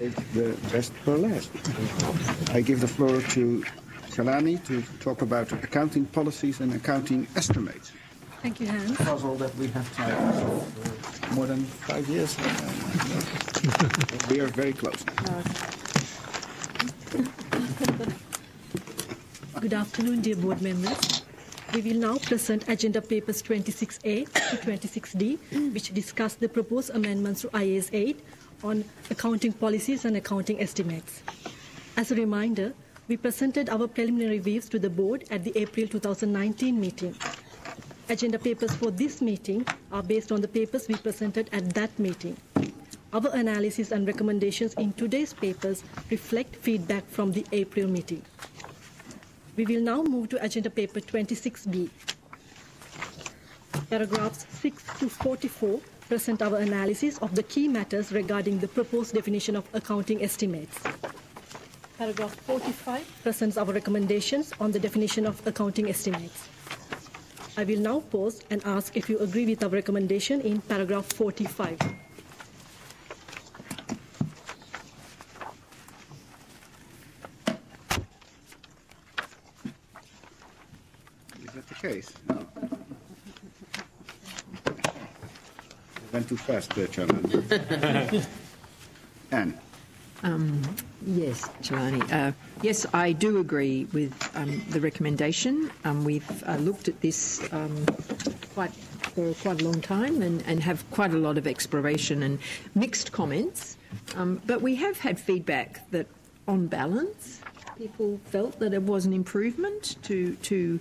The best for last. I give the floor to Shalani to talk about accounting policies and accounting estimates. Thank you, Hans. Puzzle that we have tried for more than 5 years. We are very close. Good afternoon, dear board members. We will now present agenda papers 26A to 26D, which discuss the proposed amendments to IAS 8 on accounting policies and accounting estimates. As a reminder, we presented our preliminary views to the board at the April 2019 meeting. Agenda papers for this meeting are based on the papers we presented at that meeting. Our analysis and recommendations in today's papers reflect feedback from the April meeting. We will now move to agenda paper 26B. Paragraphs 6 to 44 present our analysis of the key matters regarding the proposed definition of accounting estimates. Paragraph 45 presents our recommendations on the definition of accounting estimates. I will now pause and ask if you agree with our recommendation in paragraph 45. Is that the case? No. Went too fast, Chairman. Anne. Yes, Chalani. Yes, I do agree with the recommendation. We've looked at this for quite a long time and have quite a lot of exploration and mixed comments. But we have had feedback that, on balance, people felt that it was an improvement to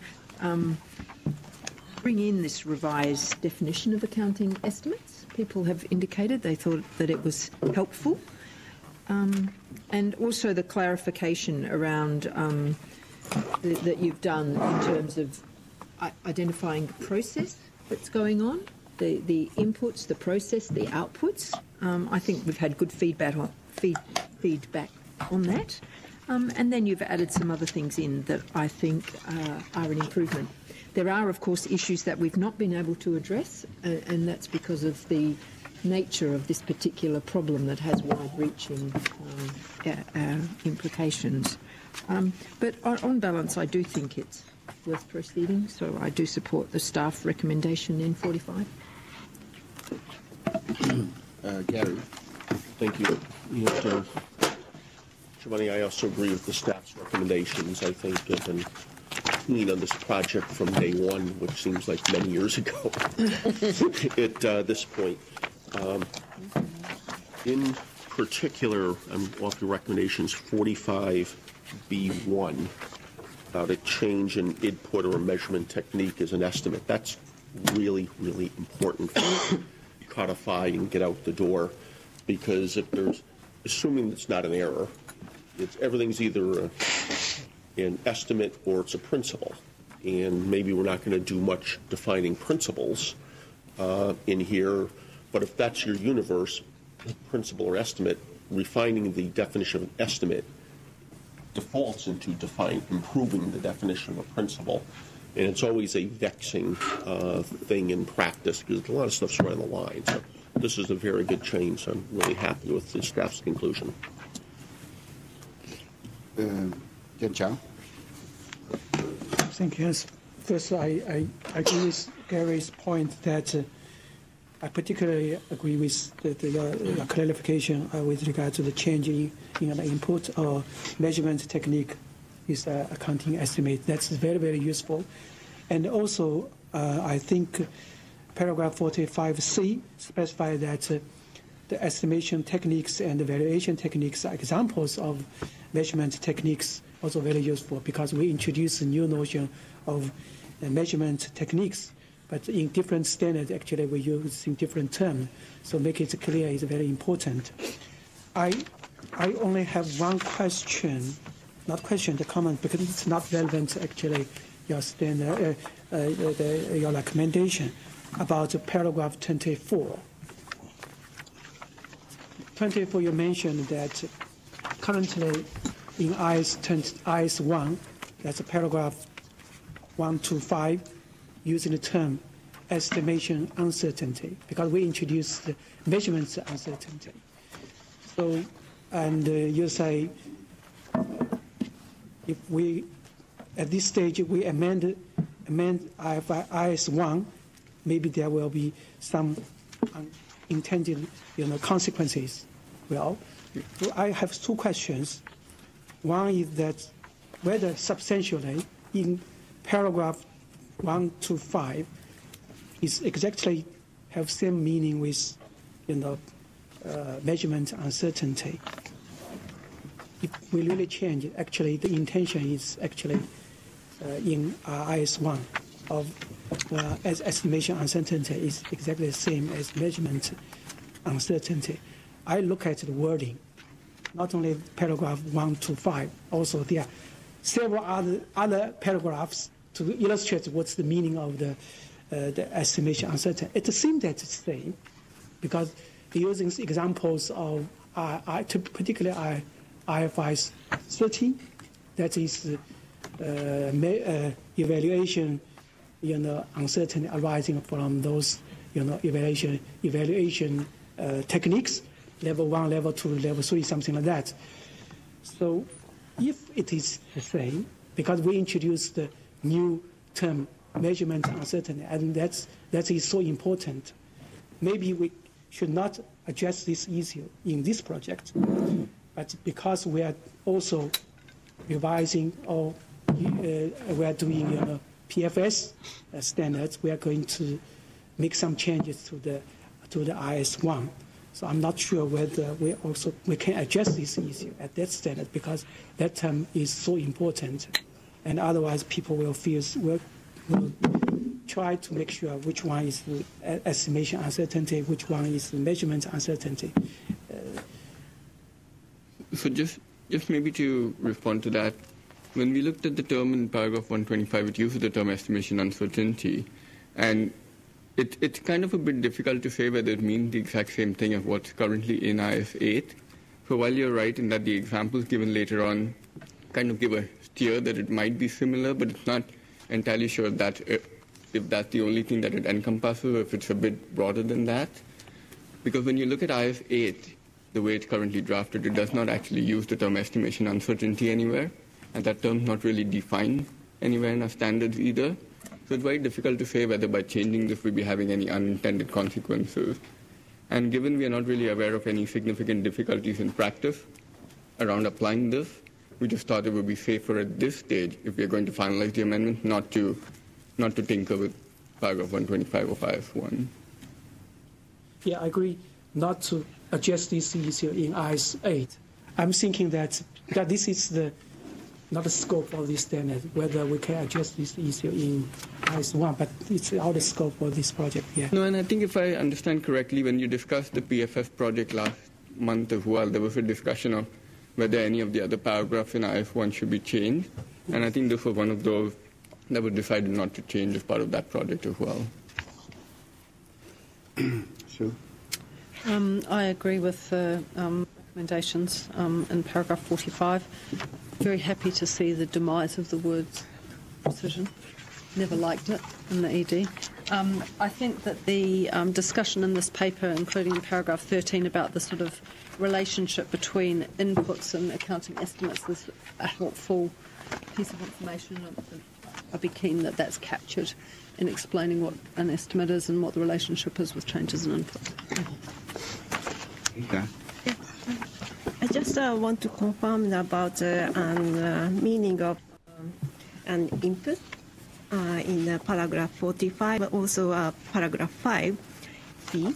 bring in this revised definition of accounting estimates. People have indicated they thought that it was helpful. And also the clarification around that you've done in terms of identifying the process that's going on, the inputs, the process, the outputs. I think we've had good feedback on that. And then you've added some other things in that I think are an improvement. There are, of course, issues that we've not been able to address, and that's because of the nature of this particular problem that has wide-reaching implications. But on balance, I do think it's worth proceeding, so I do support the staff recommendation in 45. Gary. Thank you. Giovanni, I also agree with the staff's recommendations. I think I've been keen on this project from day one, which seems like many years ago at this point. In particular, I'm off your recommendations 45B1 about a change in input or a measurement technique as an estimate. That's really, really important to codify and get out the door, because if there's, assuming it's not an error, everything's either an estimate or it's a principle. And maybe we're not going to do much defining principles in here. But if that's your universe, principle or estimate, refining the definition of an estimate defaults into improving the definition of a principle. And it's always a vexing thing in practice because a lot of stuff's right on the line. So this is a very good change. So I'm really happy with the staff's conclusion. Jen Chow. Thank you. First, I agree with Gary's point that I particularly agree with the clarification with regard to the change in the input or measurement technique is accounting estimate. That's very, very useful. And also, I think paragraph 45C specifies that the estimation techniques and the valuation techniques are examples of measurement techniques, also very useful because we introduce a new notion of measurement techniques. But in different standards, actually, we use in different terms. So make it clear is very important. I only have one question, not question, the comment, because it's not relevant, actually, your standard, your recommendation about paragraph 24. 24, you mentioned that currently in IAS 1, that's a paragraph 1 to 5, using the term estimation uncertainty, because we introduced the measurements uncertainty. So And you say if we, at this stage, we amend IFRS 1, maybe there will be some unintended, consequences. Well, I have two questions. One is that whether substantially in paragraph 1 to 5 is exactly have same meaning with, measurement uncertainty. If we really change, actually the intention is actually in IS1 of as estimation uncertainty is exactly the same as measurement uncertainty. I look at the wording, not only paragraph 1 to 5, also there are several other paragraphs to illustrate what's the meaning of the estimation uncertainty. It seems that it's the same because using examples of particularly IFRS 13, that is evaluation, uncertainty arising from those, evaluation techniques, level 1, level 2, level 3, something like that. So if it is the same, because we introduced the new term measurement uncertainty, and that is so important, maybe we should not address this issue in this project, but because we are also revising or we are doing PFS standards, we are going to make some changes to the IS1. So I'm not sure whether we can address this issue at that standard because that term is so important, and otherwise people will try to make sure which one is the estimation uncertainty, which one is the measurement uncertainty. So just maybe to respond to that, when we looked at the term in paragraph 125, it uses the term estimation uncertainty, and it's kind of a bit difficult to say whether it means the exact same thing as what's currently in IS 8. So while you're right in that the examples given later on kind of give a steer that it might be similar, but it's not entirely sure that if that's the only thing that it encompasses or if it's a bit broader than that. Because when you look at IS 8, the way it's currently drafted, it does not actually use the term estimation uncertainty anywhere, and that term's not really defined anywhere in our standards either. So it's very difficult to say whether by changing this we'll be having any unintended consequences. And given we are not really aware of any significant difficulties in practice around applying this, we just thought it would be safer at this stage, if we are going to finalize the amendment, not to tinker with paragraph 125 of IS1. Yeah, I agree not to address this issue in IS 8. I'm thinking that this is not the scope of this standard, whether we can address this issue in IS1, but it's out of scope for this project, yeah. No, and I think if I understand correctly, when you discussed the PFS project last month as well, there was a discussion of whether any of the other paragraphs in IS1 should be changed, and I think this was one of those that was decided not to change as part of that project as well. Sue? I agree with the recommendations in paragraph 45. Very happy to see the demise of the words precision. Never liked it in the ED. I think that the discussion in this paper, including paragraph 13, about the sort of relationship between inputs and accounting estimates is a helpful piece of information. I'd be keen that that's captured in explaining what an estimate is and what the relationship is with changes in inputs. Okay. I just want to confirm about the meaning of an input in paragraph 45, but also paragraph 5b.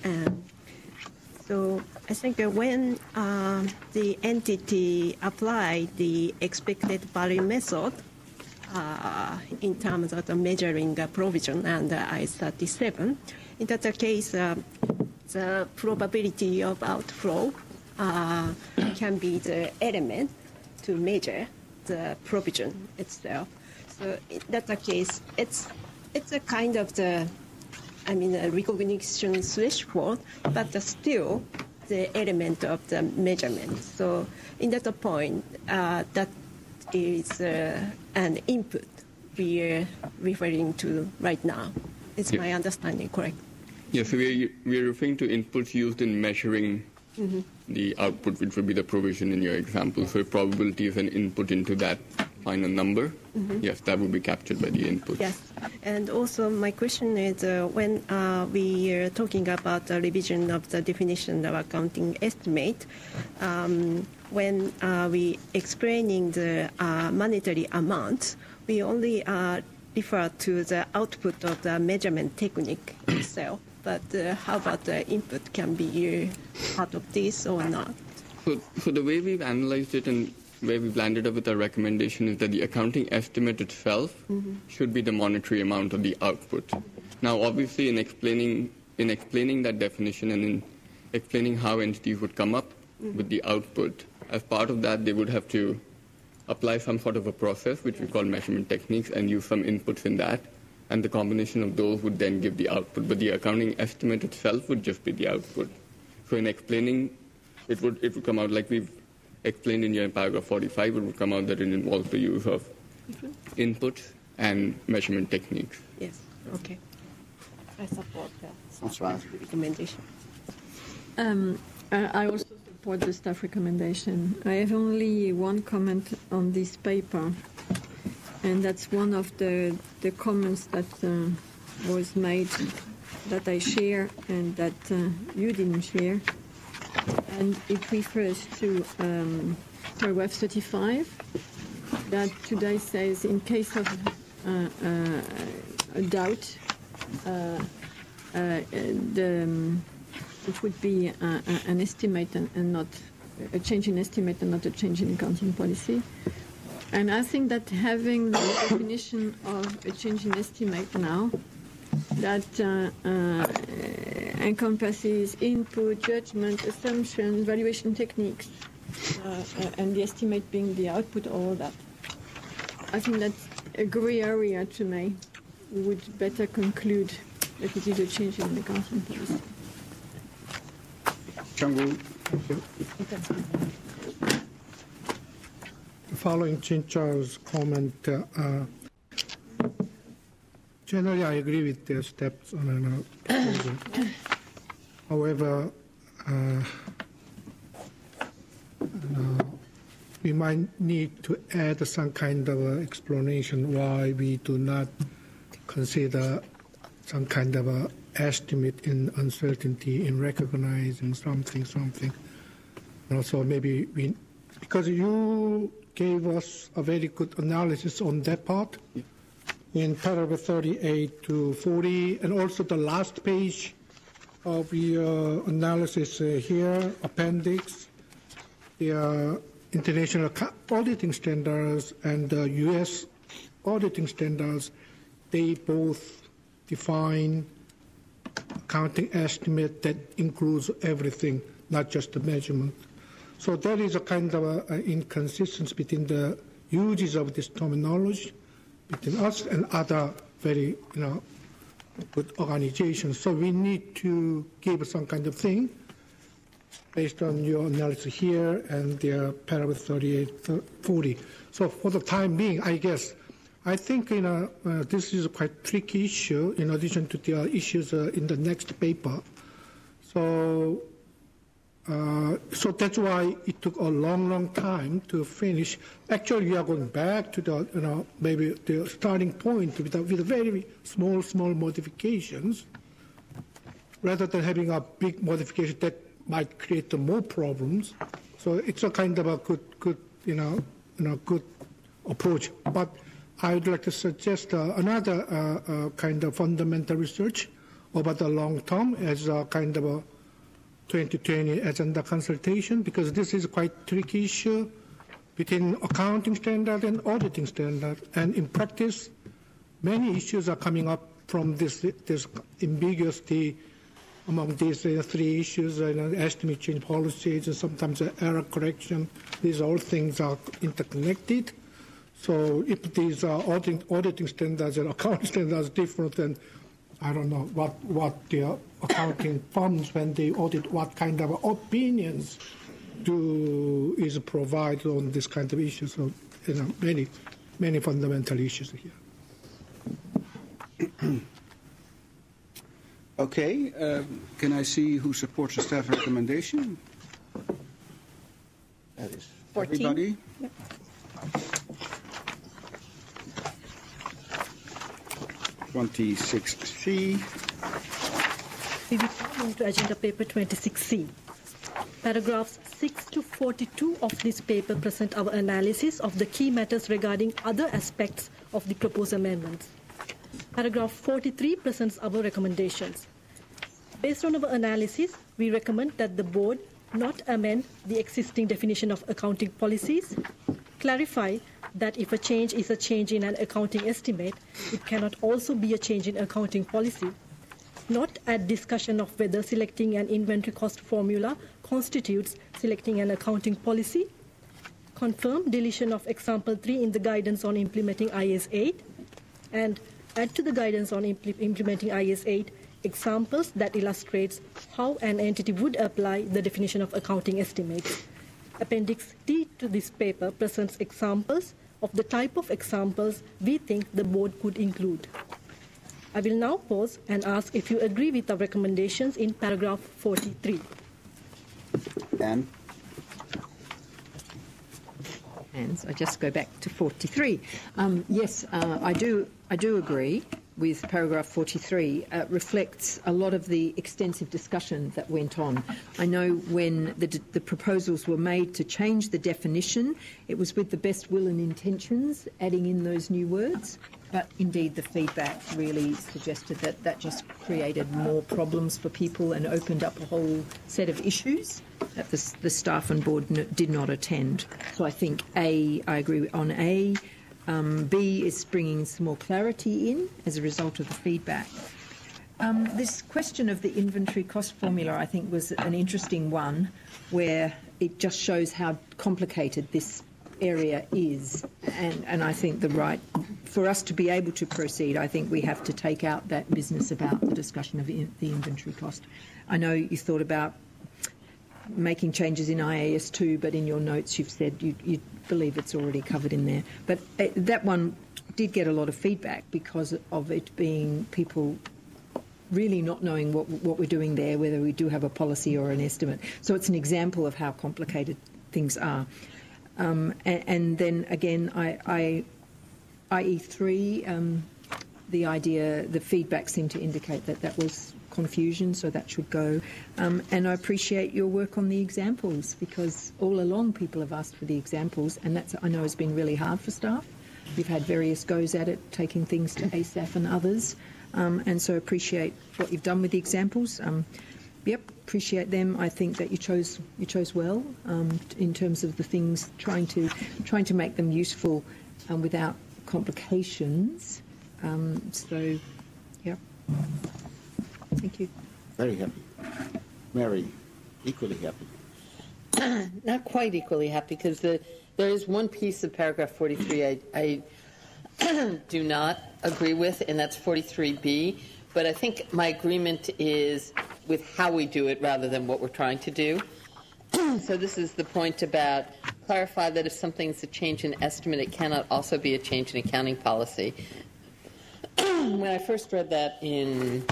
So I think when the entity apply the expected value method in terms of the measuring provision and IS-37, in that case, the probability of outflow can be the element to measure the provision itself. So in that case, it's a kind of a recognition threshold, but still the element of the measurement. So in that point, that is an input we are referring to right now. Is my understanding correct? Yes, so we are referring to inputs used in measuring the output, which would be the provision in your example. So if probability is an input into that final number, yes, that would be captured by the input. Yes, and also my question is when we are talking about the revision of the definition of accounting estimate, when we explaining the monetary amount, we only refer to the output of the measurement technique itself. But how about the input can be part of this or not? So the way we've analyzed it and where we've landed up with our recommendation is that the accounting estimate itself should be the monetary amount of the output. Now, obviously, in explaining that definition and in explaining how entities would come up with the output, as part of that, they would have to apply some sort of a process, which we call measurement techniques, and use some inputs in that. And the combination of those would then give the output. But the accounting estimate itself would just be the output. So in explaining, it would come out like we've explained in your paragraph 45, it would come out that it involves the use of inputs and measurement techniques. Yes, okay. I support that recommendation. I also support the staff recommendation. I have only one comment on this paper, and that's one of the comments that was made that I share and that you didn't share. And it refers to paragraph 35 that today says in case of a doubt, it would be an estimate and not a change in estimate and not a change in accounting policy. And I think that having the definition of a change in estimate now that encompasses input, judgment, assumption, valuation techniques, and the estimate being the output, all of that. I think that's a gray area to me. We would better conclude that it is a change in the accounting policy. Chang-Woo. Following Chin Chow's comment, generally I agree with their steps on an proposal. However, we might need to add some kind of explanation why we do not consider some kind of a estimate in uncertainty in recognizing something. And also maybe because you gave us a very good analysis on that part in paragraph 38 to 40, and also the last page of the analysis here, appendix, the international auditing standards and the U.S. auditing standards, they both define accounting estimate that includes everything, not just the measurement. So there is a kind of inconsistency between the uses of this terminology between us and other very, good organizations. So we need to give some kind of thing based on your analysis here and the paragraph 38, 40. So for the time being, I guess, I think this is a quite tricky issue in addition to the issues in the next paper. So that's why it took a long time to finish. Actually, we are going back to the, maybe the starting point with very small modifications, rather than having a big modification that might create more problems. So it's a kind of a good approach. But I would like to suggest another kind of fundamental research over the long term as a kind of a 2020 agenda consultation, because this is a quite tricky issue between accounting standard and auditing standard. And in practice, many issues are coming up from this ambiguity among these three issues, estimate change policies and sometimes error correction. These all things are interconnected. So if these are auditing standards and accounting standards different, then I don't know what the accounting firms, when they audit, what kind of opinions is provided on this kind of issues. So many fundamental issues here. Okay, can I see who supports the staff recommendation? That is 14. everybody. Yep. 26C. We will now move to agenda paper 26C. Paragraphs 6 to 42 of this paper present our analysis of the key matters regarding other aspects of the proposed amendments. Paragraph 43 presents our recommendations. Based on our analysis, we recommend that the board not amend the existing definition of accounting policies, clarify that if a change is a change in an accounting estimate, it cannot also be a change in accounting policy, not add discussion of whether selecting an inventory cost formula constitutes selecting an accounting policy, confirm deletion of example 3 in the guidance on implementing IAS 8, and add to the guidance on implementing IAS 8 examples that illustrates how an entity would apply the definition of accounting estimates. Appendix D to this paper presents examples of the type of examples we think the board could include. I will now pause and ask if you agree with the recommendations in paragraph 43. Anne? And I just go back to 43. Yes, I do agree with paragraph 43. Reflects a lot of the extensive discussion that went on. I know when the proposals were made to change the definition, it was with the best will and intentions, adding in those new words. But indeed, the feedback really suggested that that just created more problems for people and opened up a whole set of issues that the staff and board did not attend. So I think I agree on A. B is bringing some more clarity in as a result of the feedback. This question of the inventory cost formula, I think, was an interesting one, where it just shows how complicated this area is, and I think for us to be able to proceed, I think we have to take out that business about the discussion of the inventory cost. I know you thought about making changes in IAS 2, but in your notes you've said you believe it's already covered in there. But that one did get a lot of feedback because of it being people really not knowing what we're doing there, whether we do have a policy or an estimate. So it's an example of how complicated things are. And then again, IE3, the feedback seemed to indicate that was confusion, so that should go. And I appreciate your work on the examples, because all along people have asked for the examples, and that's, I know, has been really hard for staff. We've had various goes at it, taking things to ASAF and others, and so appreciate what you've done with the examples. Appreciate them. I think that you chose well in terms of the things, trying to make them useful without complications. Thank you. Very happy. Mary, equally happy. Not quite equally happy, because there is one piece of paragraph 43 I do not agree with, and that's 43B. But I think my agreement is with how we do it rather than what we're trying to do. So this is the point about clarify that if something's a change in estimate, it cannot also be a change in accounting policy. When I first read that in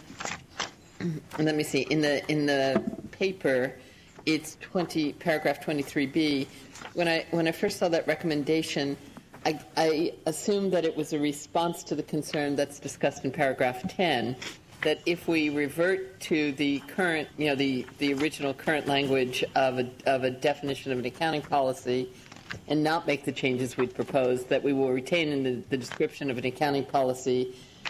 the paper, it's paragraph 23B. When I first saw that recommendation, I assumed that it was a response to the concern that's discussed in paragraph 10, that if we revert to the current, the original current language of a definition of an accounting policy and not make the changes we'd proposed, that we will retain in the description of an accounting policy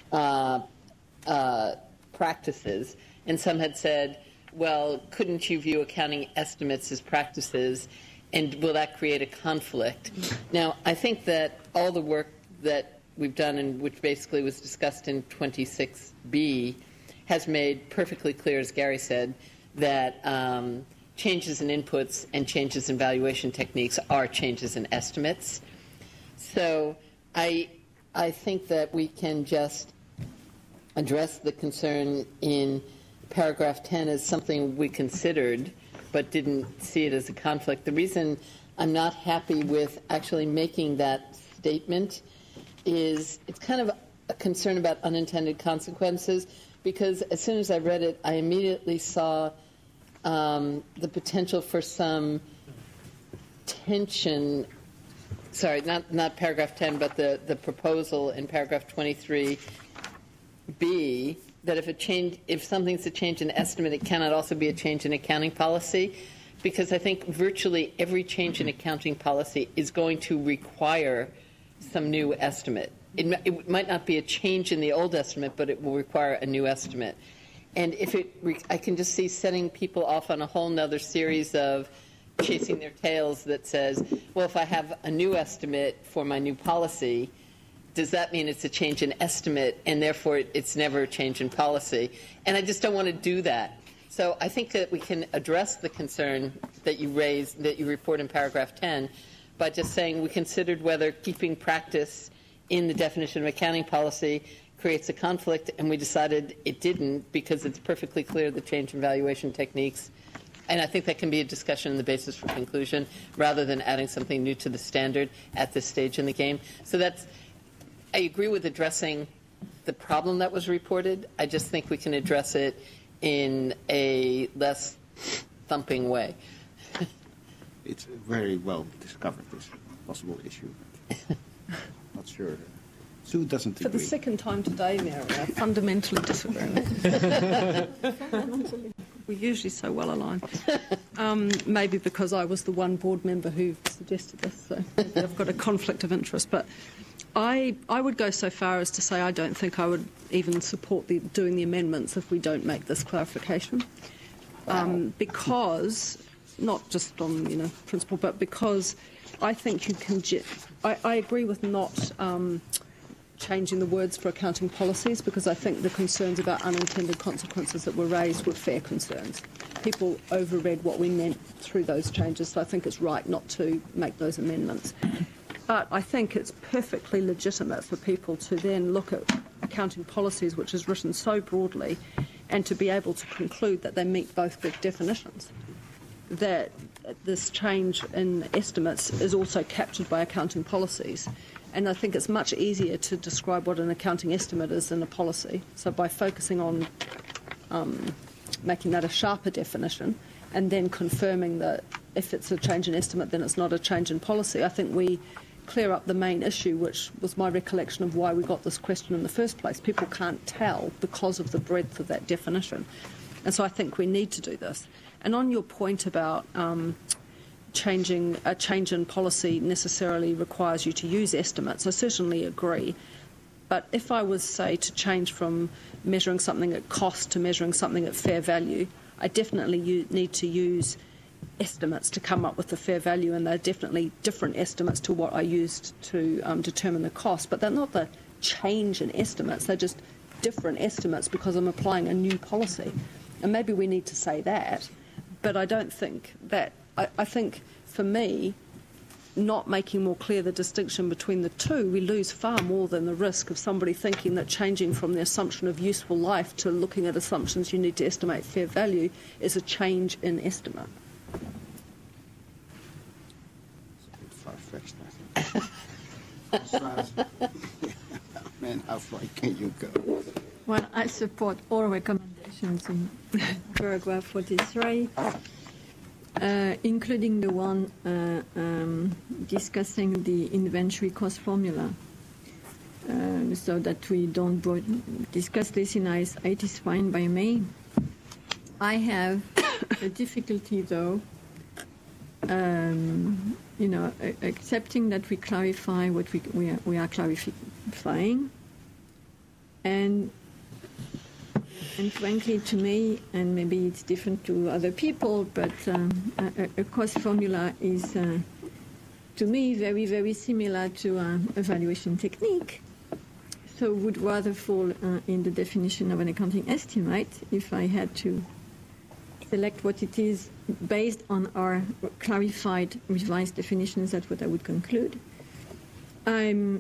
practices. And some had said, well, couldn't you view accounting estimates as practices, and will that create a conflict? Now, I think that all the work that we've done, and which basically was discussed in 26B, has made perfectly clear, as Gary said, that changes in inputs and changes in valuation techniques are changes in estimates. So I think that we can just address the concern in paragraph 10 as something we considered but didn't see it as a conflict. The reason I'm not happy with actually making that statement is it's kind of a concern about unintended consequences, because as soon as I read it, I immediately saw the potential for some intention, sorry, not paragraph 10, but the proposal in paragraph 23B, that if something's a change in estimate, it cannot also be a change in accounting policy, because I think virtually every change in accounting policy is going to require some new estimate. It might not be a change in the old estimate, but it will require a new estimate. And I can just see setting people off on a whole nother series of chasing their tails that says, well, if I have a new estimate for my new policy, does that mean it's a change in estimate and therefore it's never a change in policy? And I just don't want to do that. So I think that we can address the concern that you raised, that you report in paragraph 10, by just saying we considered whether keeping practice in the definition of accounting policy creates a conflict, and we decided it didn't because it's perfectly clear the change in valuation techniques. And I think that can be a discussion in the basis for conclusion rather than adding something new to the standard at this stage in the game. So I agree with addressing the problem that was reported. I just think we can address it in a less thumping way. It's very well discovered, this possible issue. Not sure. Sue doesn't agree. For the second time today, Mary, I fundamentally disagree. We're usually so well aligned. Maybe because I was the one board member who suggested this, so maybe I've got a conflict of interest. But I would go so far as to say I don't think I would even support doing the amendments if we don't make this clarification. Because, not just on principle, but because I think you can... I agree with not changing the words for accounting policies, because I think the concerns about unintended consequences that were raised were fair concerns. People overread what we meant through those changes, so I think it's right not to make those amendments. But I think it's perfectly legitimate for people to then look at accounting policies, which is written so broadly, and to be able to conclude that they meet both good definitions. That this change in estimates is also captured by accounting policies. And I think it's much easier to describe what an accounting estimate is than a policy. So by focusing on making that a sharper definition and then confirming that if it's a change in estimate, then it's not a change in policy, I think we clear up the main issue, which was my recollection of why we got this question in the first place. People can't tell because of the breadth of that definition. And so I think we need to do this. And on your point about a change in policy necessarily requires you to use estimates, I certainly agree. But if I was, say, to change from measuring something at cost to measuring something at fair value, I definitely need to use estimates to come up with the fair value, and they're definitely different estimates to what I used to determine the cost. But they're not the change in estimates, they're just different estimates because I'm applying a new policy. And maybe we need to say that, but I don't think that... I think, for me, not making more clear the distinction between the two, we lose far more than the risk of somebody thinking that changing from the assumption of useful life to looking at assumptions you need to estimate fair value is a change in estimate. Far-fetched, I think. Man, how far can you go? Well, I support all recommendations in paragraph 43. Including the one discussing the inventory cost formula, so that we don't discuss this in IS 8 is fine by me. I have a difficulty, though, accepting that we clarify what we are clarifying, and frankly, to me, and maybe it's different to other people, but a cost formula is, to me, very, very similar to an evaluation technique. So would rather fall in the definition of an accounting estimate if I had to select what it is based on our clarified, revised definitions. That's what I would conclude. I'm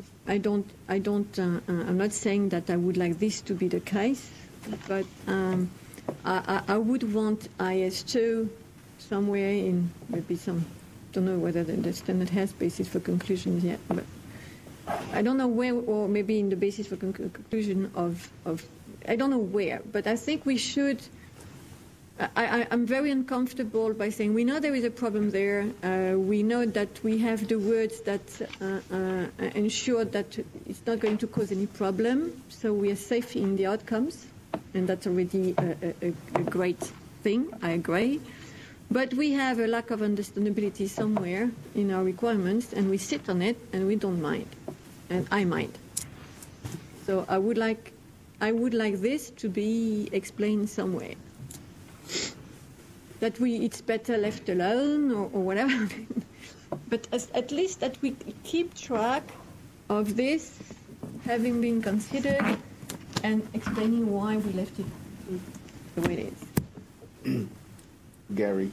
not saying that I would like this to be the case. But I would want IS2 somewhere in maybe some, don't know whether the standard has basis for conclusions yet, but I don't know where, or maybe in the basis for conclusion of I don't know where, but I think we should I'm very uncomfortable by saying we know there is a problem there. We know that we have the words that ensure that it's not going to cause any problem, so we are safe in the outcomes, and that's already a great thing, I agree. But we have a lack of understandability somewhere in our requirements, and we sit on it, and we don't mind, and I mind. So I would like this to be explained somewhere. That it's better left alone or whatever. But at least that we keep track of this having been considered and explaining why we left it the way it is. Gary.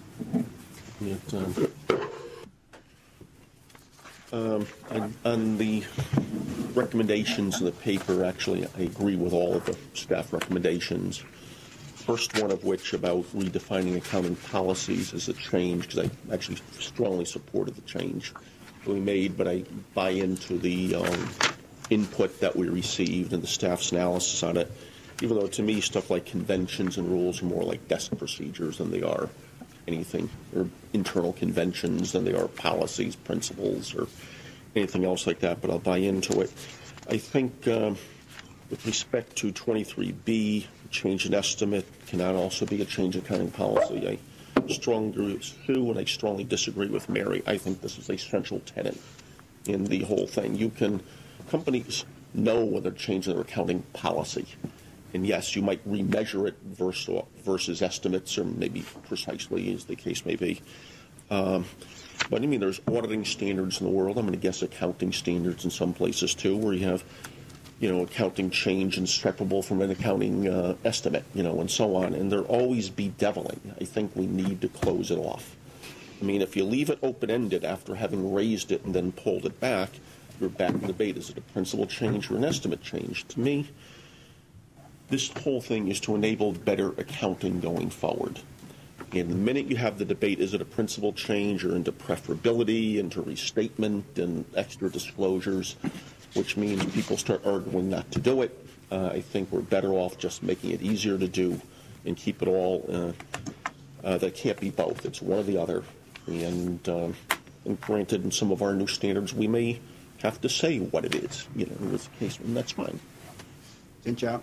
On the recommendations in the paper, actually, I agree with all of the staff recommendations. First one of which about redefining accounting policies is a change, because I actually strongly supported the change that we made, but I buy into the input that we received and the staff's analysis on it, even though to me stuff like conventions and rules are more like desk procedures than they are anything, or internal conventions than they are policies, principles, or anything else like that, but I'll buy into it. I think with respect to 23B, change in estimate cannot also be a change in accounting policy. I strongly agree with Sue, and I strongly disagree with Mary. I think this is a central tenet in the whole thing. Companies know when they're changing their accounting policy. And yes, you might remeasure it versus estimates, or maybe precisely as the case may be. But I mean, there's auditing standards in the world. I'm going to guess accounting standards in some places too, where you have accounting change inseparable from an accounting estimate, and so on. And there'll always be deviling. I think we need to close it off. I mean, if you leave it open-ended after having raised it and then pulled it back, you're back in debate. Is it a principal change or an estimate change? To me, this whole thing is to enable better accounting going forward. And the minute you have the debate, is it a principal change or into preferability, into restatement and extra disclosures, which means people start arguing not to do it. I think we're better off just making it easier to do and keep it all. That can't be both. It's one or the other. And granted, in some of our new standards, we may have to say what it is, in this case, and that's fine. Xin-Chao.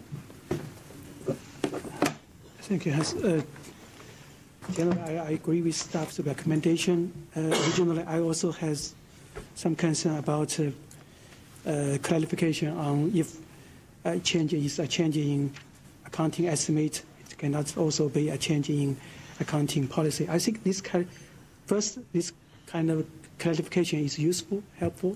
Thank you. Generally, I agree with staff's recommendation. Originally, I also has some concern about clarification on if a change is a change in accounting estimate. It cannot also be a change in accounting policy. I think this kind of clarification is useful, helpful,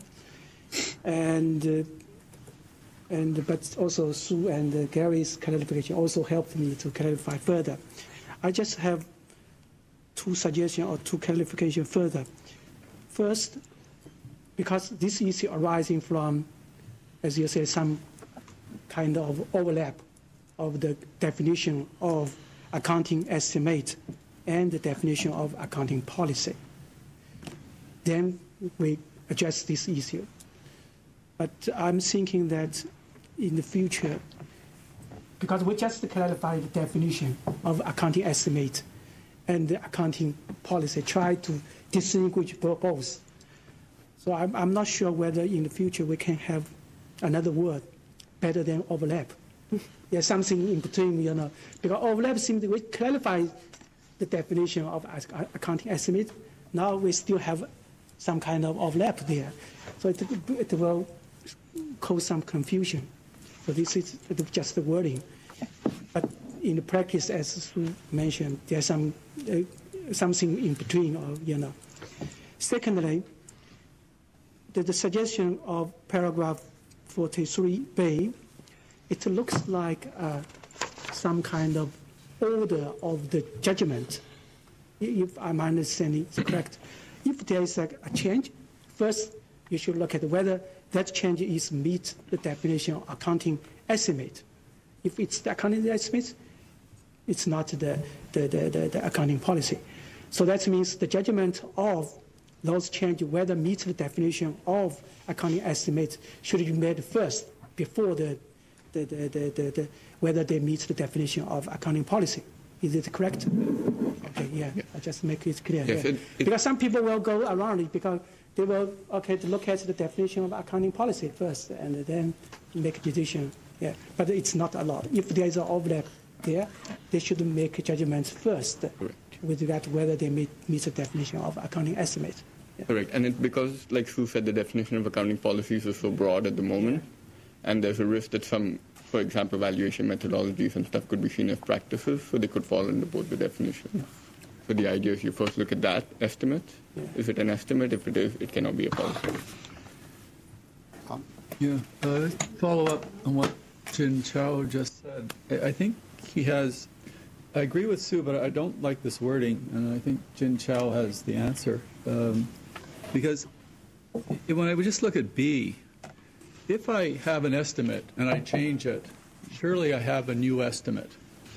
but also Sue and Gary's clarification also helped me to clarify further. I just have two suggestions or two clarifications further. First, because this issue arising from, as you say, some kind of overlap of the definition of accounting estimate and the definition of accounting policy. Then we address this issue. But I'm thinking that in the future, because we just clarified the definition of accounting estimate and the accounting policy, try to distinguish both. So I'm not sure whether in the future we can have another word better than overlap. There's something in between, because overlap seems to clarify the definition of accounting estimate. Now we still have some kind of overlap there. So it will cause some confusion. So this is just the wording. But in the practice, as Sue mentioned, there's something in between. Secondly, the suggestion of paragraph 43B, it looks like some kind of order of the judgment, if I'm understanding it correct. If there is a change, first you should look at whether that change is meet the definition of accounting estimate. If it's the accounting estimate, it's not the accounting policy. So that means the judgment of those changes, whether meet the definition of accounting estimate, should be made first before whether they meet the definition of accounting policy. Is it correct? Okay, yeah. I just make it clear. Yes, yeah. it- Because some people will go around it because they will to look at the definition of accounting policy first and then make a decision. Yeah, but it's not allowed. If there is an overlap there, they should make judgments first with regard to whether they meet the definition of accounting estimate. Yeah. Correct. And it's because, like Sue said, the definition of accounting policies is so broad at the moment, and there's a risk that some, for example, valuation methodologies and stuff could be seen as practices, so they could fall under both the definitions. So the idea is you first look at that estimate. Yeah. Is it an estimate? If it is, it cannot be a policy. Yeah, follow up on what Jin Chao just said. I think he has, I agree with Sue, but I don't like this wording, and I think Jin Chao has the answer. Because when I would just look at B, if I have an estimate and I change it, surely I have a new estimate.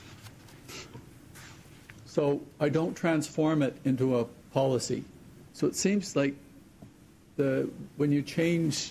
So I don't transform it into a policy. So it seems like when you change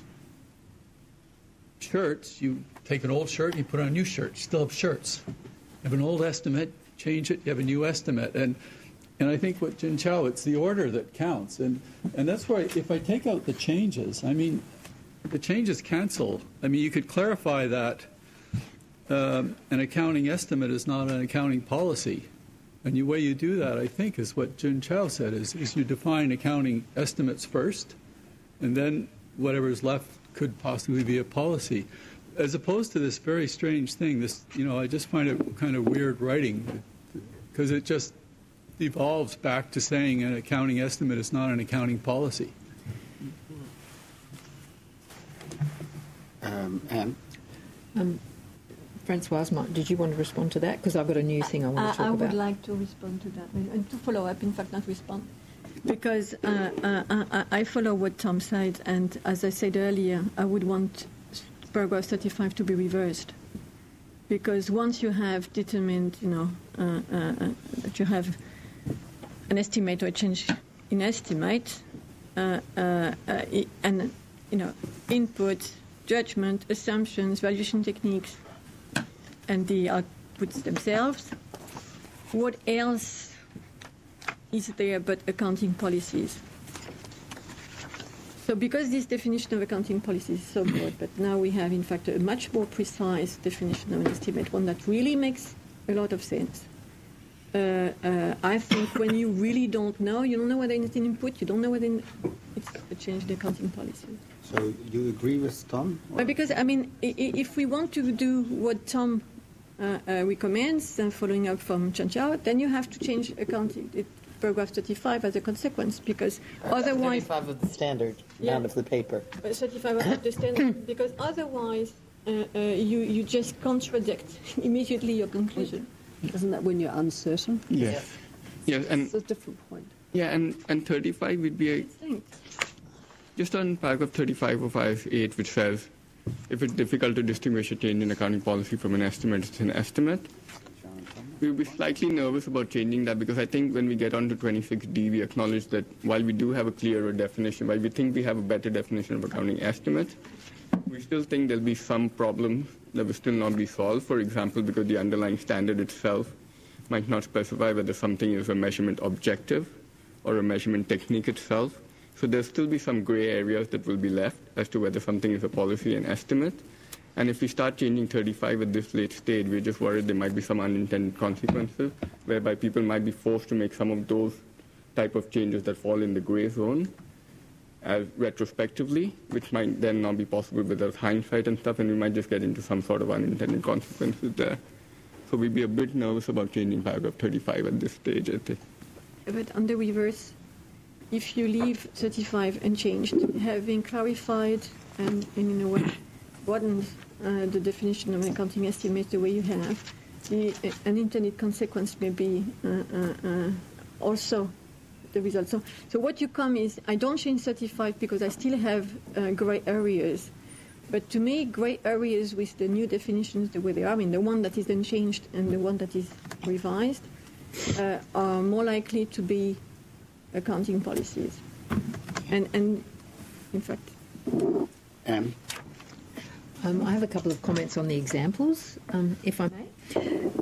shirts, you take an old shirt and you put on a new shirt. You still have shirts. You have an old estimate, change it, you have a new estimate. And I think with Jin Chao, it's the order that counts. And that's why if I take out the changes, I mean, the changes cancel. I mean, you could clarify that an accounting estimate is not an accounting policy. And the way you do that, I think, is what Jin Chao said, is you define accounting estimates first, and then whatever is left could possibly be a policy. As opposed to this very strange thing, I just find it kind of weird writing, because it just evolves back to saying an accounting estimate is not an accounting policy. Anne? Francoise, did you want to respond to that? Because I've got a new thing I want to talk I about. would like to respond to that and to follow up, in fact, not respond. Because I follow what Tom said, and as I said earlier, I would want paragraph 35 to be reversed. Because once you have determined, that you have an estimate or a change in estimate, and, input, judgment, assumptions, valuation techniques, and the outputs themselves, what else is there but accounting policies? So because this definition of accounting policies is so broad, but now we have, in fact, a much more precise definition of an estimate, one that really makes a lot of sense. I think when you really don't know whether it's an input, you don't know whether it's a change in accounting policy. So you agree with Tom? Because, I mean, if we want to do what Tom recommends, following up from Jin Chao, then you have to change accounting, paragraph 35 as a consequence, because otherwise... 35 of the standard, not of the paper. 35 of the standard, because otherwise you just contradict immediately your conclusion. Isn't that when you're uncertain? Yes. Yes, and It's a different point. yeah, and 35 would be just on paragraph 35 of IAS 8, which says, if it's difficult to distinguish a change in accounting policy from an estimate, it's an estimate. We'll be slightly nervous about changing that, because I think when we get on to 26D, we acknowledge that while we do have a clearer definition, while we think we have a better definition of accounting estimates, we still think there'll be some problems that will still not be solved. For example, because the underlying standard itself might not specify whether something is a measurement objective or a measurement technique itself. So there'll still be some gray areas that will be left as to whether something is a policy and estimate. And if we start changing 35 at this late stage, we're just worried there might be some unintended consequences, whereby people might be forced to make some of those type of changes that fall in the gray zone as retrospectively, which might then not be possible without hindsight and stuff, and we might just get into some sort of unintended consequences there. So we'd be a bit nervous about changing paragraph 35 at this stage, I think. But on the reverse, if you leave 35 unchanged, having clarified and in a way broadened the definition of an accounting estimate the way you have, the unintended consequence may be also the result. So what you come is, I don't change 35 because I still have gray areas. But to me, gray areas with the new definitions the way they are, I mean, the one that is unchanged and the one that is revised, are more likely to be accounting policies. And in fact... Anne? I have a couple of comments on the examples, if I may.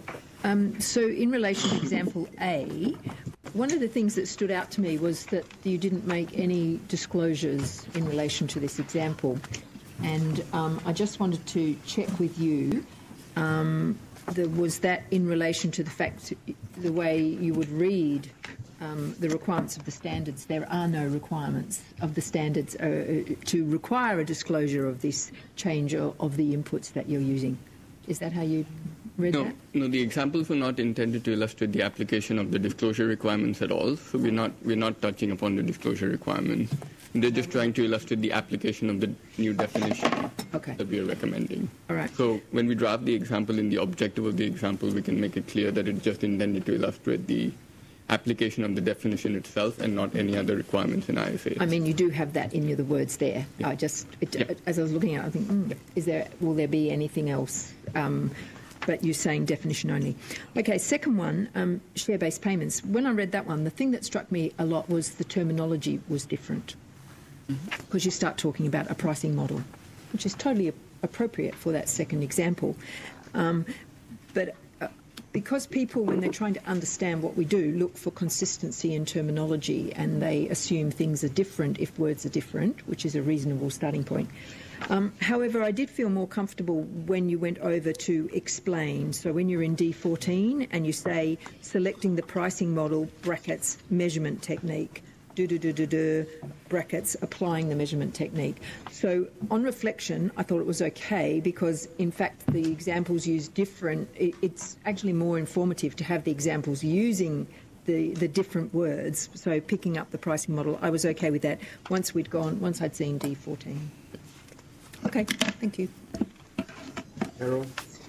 So in relation to example A, one of the things that stood out to me was that you didn't make any disclosures in relation to this example. And I just wanted to check with you, was that in relation to the fact, the way you would read the requirements of the standards? There are no requirements of the standards to require a disclosure of this change of the inputs that you're using. Is that how you read that? No, the examples were not intended to illustrate the application of the disclosure requirements at all. So we're not touching upon the disclosure requirements. They're just trying to illustrate the application of the new definition that we are recommending. All right. So when we draft the example in the objective of the example, we can make it clear that it's just intended to illustrate the application of the definition itself and not any other requirements in ISA. I mean, you do have that in the words there. Yeah. As I was looking at it, I think, will there be anything else? But you're saying definition only. Okay, second one, share-based payments. When I read that one, the thing that struck me a lot was the terminology was different. Because you start talking about a pricing model, which is totally appropriate for that second example. But because people, when they're trying to understand what we do, look for consistency in terminology, and they assume things are different if words are different, which is a reasonable starting point. However, I did feel more comfortable when you went over to explain. So when you're in D14 and you say selecting the pricing model, brackets, measurement technique, brackets, applying the measurement technique. So on reflection, I thought it was okay because, in fact, the examples use different. It's actually more informative to have the examples using the different words. So picking up the pricing model, I was okay with that once I'd seen D14. Okay, thank you. Harold?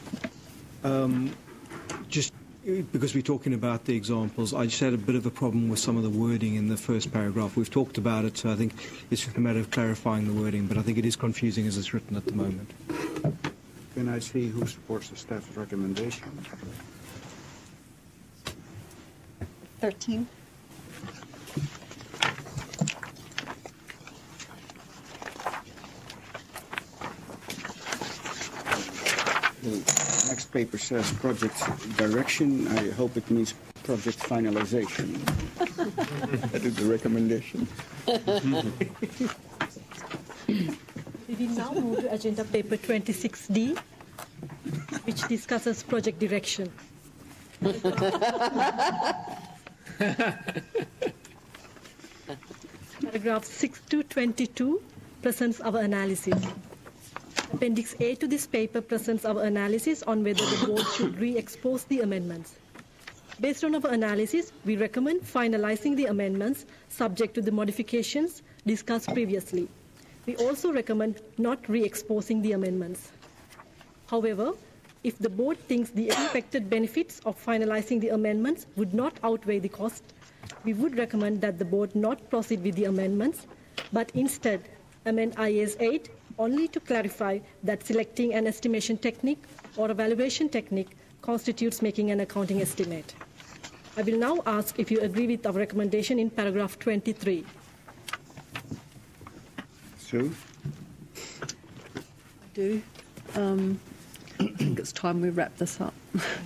Just because we're talking about the examples, I just had a bit of a problem with some of the wording in the first paragraph. We've talked about it, so I think it's just a matter of clarifying the wording, but I think it is confusing as it's written at the moment. Can I see who supports the staff's recommendation? 13. The next paper says project direction. I hope it means project finalization. That is the recommendation. We will now move to agenda paper 26D, which discusses project direction. Paragraph 6 to 22 presents our analysis. Appendix A to this paper presents our analysis on whether the board should re-expose the amendments. Based on our analysis, we recommend finalizing the amendments subject to the modifications discussed previously. We also recommend not re-exposing the amendments. However, if the board thinks the expected benefits of finalizing the amendments would not outweigh the cost, we would recommend that the board not proceed with the amendments, but instead amend IAS 8 only to clarify that selecting an estimation technique or evaluation technique constitutes making an accounting estimate. I will now ask if you agree with our recommendation in paragraph 23. Sue? I do. I think it's time we wrap this up.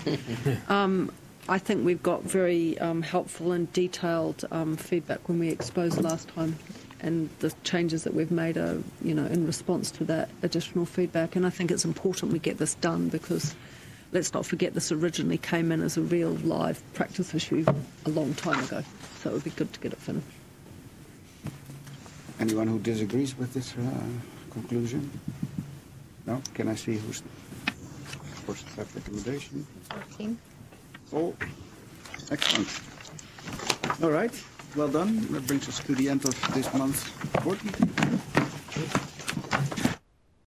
I think we've got very helpful and detailed feedback when we exposed last time, and the changes that we've made are, in response to that additional feedback. And I think it's important we get this done because let's not forget this originally came in as a real live practice issue a long time ago. So it would be good to get it finished. Anyone who disagrees with this conclusion? No? Can I see who's supports that recommendation? 14. Oh, excellent. All right, well done. That brings us to the end of this month's board meeting.